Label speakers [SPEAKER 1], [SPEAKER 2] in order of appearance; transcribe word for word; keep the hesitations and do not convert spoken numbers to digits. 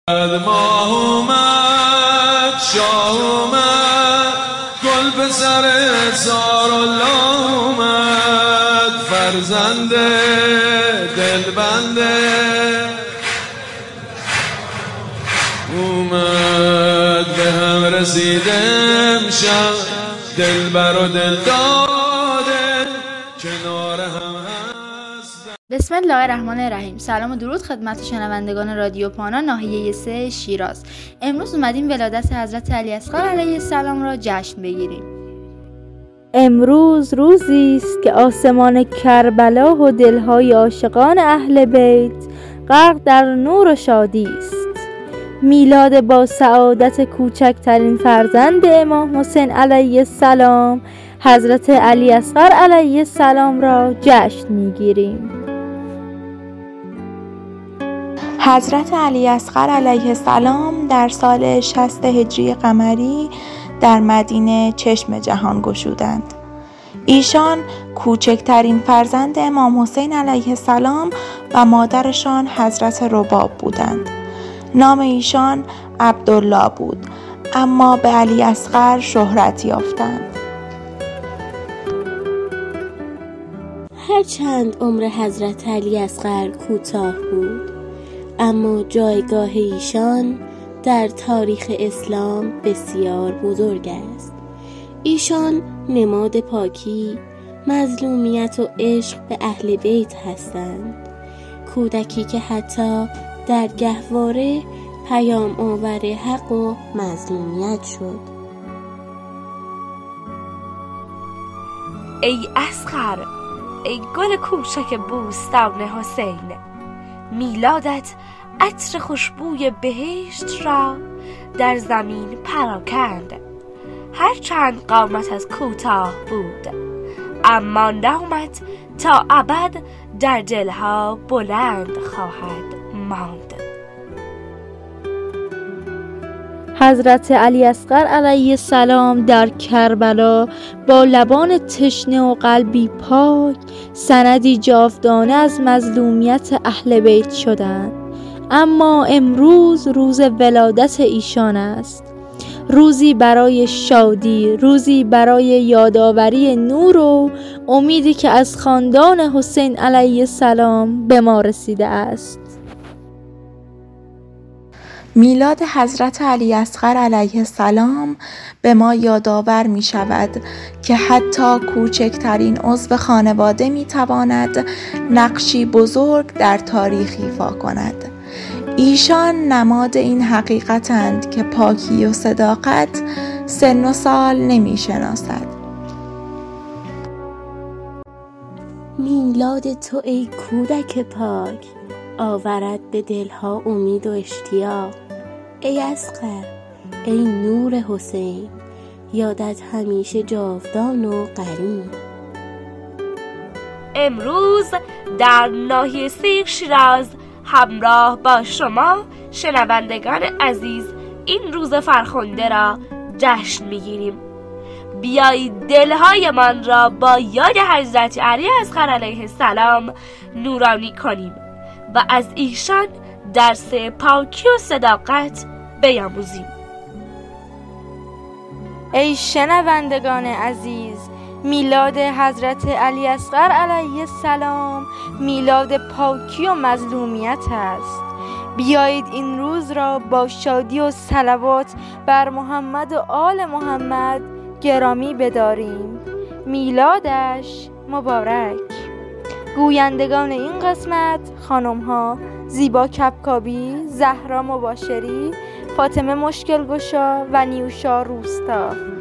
[SPEAKER 1] ماه اومد، شاه اومد، گل به سر زار الله اومد، فرزند دلبنده اومد، به هم رسیده امشب دلبر و دل داده کنار هم هست.
[SPEAKER 2] بسم الله الرحمن الرحیم. سلام و درود خدمت شنوندگان رادیو پانا ناحیه سه شیراز. امروز اومدیم ولادت حضرت علی اصغر علیه السلام را جشن بگیریم.
[SPEAKER 3] امروز روزی است که آسمان کربلا و دلهای عاشقان اهل بیت غرق در نور و شادی است. میلاد با سعادت کوچکترین فرزند امام حسین علیه السلام حضرت علی اصغر علیه السلام را جشن میگیریم.
[SPEAKER 4] حضرت علی اصغر علیه السلام در سال شصت هجری قمری در مدینه چشم جهان گشودند. ایشان کوچکترین فرزند امام حسین علیه السلام و مادرشان حضرت رباب بودند. نام ایشان عبدالله بود، اما به علی اصغر شهرت یافتند.
[SPEAKER 5] هرچند عمر حضرت علی اصغر کوتاه بود، اما جایگاه ایشان در تاریخ اسلام بسیار بزرگ است. ایشان نماد پاکی، مظلومیت و عشق به اهل بیت هستند. کودکی که حتی در گهواره پیام آور حق و مظلومیت شد.
[SPEAKER 6] ای اصغر، ای گل کوچک بوستان حسین، میلادت عطر خوشبوی بهشت را در زمین پراکند. هرچند قامت از کوتاه بود، اما نامت تا ابد در دلها بلند خواهد ماند.
[SPEAKER 3] حضرت علی اصغر علیه السلام در کربلا با لبان تشنه و قلبی پاک سندی جاودانه از مظلومیت اهل بیت شدند. اما امروز روز ولادت ایشان است، روزی برای شادی، روزی برای یادآوری نور و امیدی که از خاندان حسین علیه السلام به ما رسیده است.
[SPEAKER 4] میلاد حضرت علی اصغر علیه السلام به ما یادآور می شود که حتی کوچکترین عضو خانواده می تواند نقشی بزرگ در تاریخ ایفا کند. ایشان نماد این حقیقتند که پاکی و صداقت سن و سال نمی شناسد.
[SPEAKER 5] میلاد تو ای کودک پاک آورد به دلها امید و اشتیاق. ای اصغر، ای نور حسین، یادت همیشه جاودان و قرین.
[SPEAKER 6] امروز در ناحیه سه شیراز همراه با شما شنوندگان عزیز این روز فرخنده را جشن میگیریم. بیایید دلهایمان را با یاد حضرت علی اصغر علیه السلام نورانی کنیم و از ایشان درس پاکی و صداقت بیاموزیم.
[SPEAKER 3] ای شنوندگان عزیز، میلاد حضرت علی اصغر علیه السلام میلاد پاکی و مظلومیت است. بیایید این روز را با شادی و صلوات بر محمد و آل محمد گرامی بداریم. میلادش مبارک. گویندگان این قسمت خانم ها زیبا کپکابی، زهرا مباشری، فاطمه مشکل گشا و نیوشا روستا.